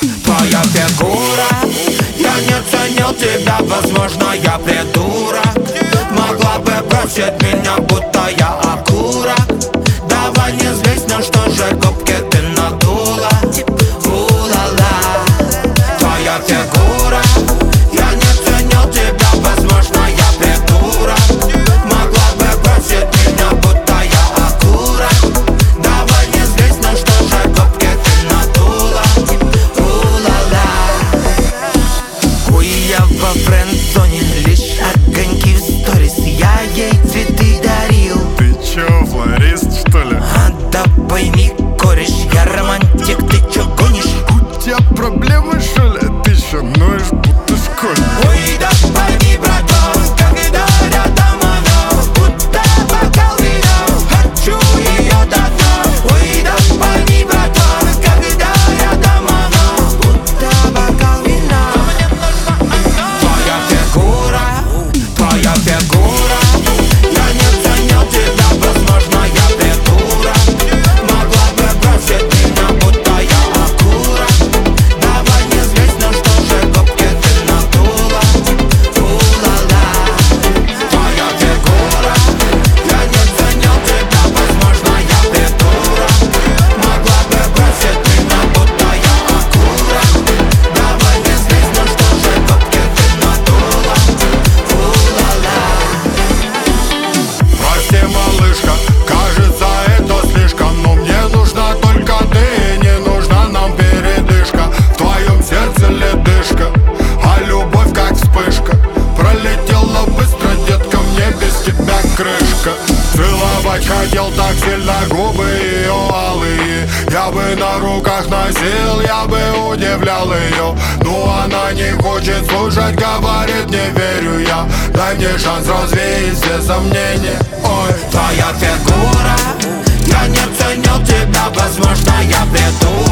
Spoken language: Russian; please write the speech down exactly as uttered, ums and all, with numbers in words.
Твоя фигура, я не ценил тебя, возможно, я придурок. Могла бы бросить меня, будто я окурок. Давай не злись, ну что же губки ты надула. У-ла-ла. Твоя фигура, я не ценил тебя, возможно, я придурок. Могла бы бросить меня, будто я окурок. Давай не злись, ну что же губки ты надула. У-ла-ла. Ой, я во френд-зоне, лишь огоньки в сторис. Я ей цветы дарил. Ты чё, флорист, что ли? А да пойми, кореш, я романтик, ты чё гонишь? У тебя проблемы, что ли? Ты ещё ноешь, будто школьник. Ой, да пойми, братан, когда рядом она, будто бокал вина. Хочу её давно. Ой, да пойми, братан, когда рядом она, будто бокал вина. Твоя фигура, твоя фигура, я не ценил тебя, возможно, я придурок. Могла бы бросить меня, будто я окурок. Давай не злись, ну что же губки ты надула. У-ла-ла. Твоя фигура, я не ценил тебя, возможно, я придурок. Могла бы бросить меня, будто я окурок. Давай не злись, ну что же губки ты надула. У-ла-ла. Прости, малышка, кажется, это слишком. Но мне нужна только ты, не нужна нам передышка. В твоем сердце ледышка, а любовь как вспышка. Пролетела быстро, детка, мне без тебя крышка. Целовать хотел так сильно губы ее алые. Я бы на руках носил, я бы удивлял ее. Но она не хочет слушать, говорит, не верю я. Дай мне шанс развеять все сомнения. Ой, Твоя фигура, я не ценил тебя, возможно, я придурок.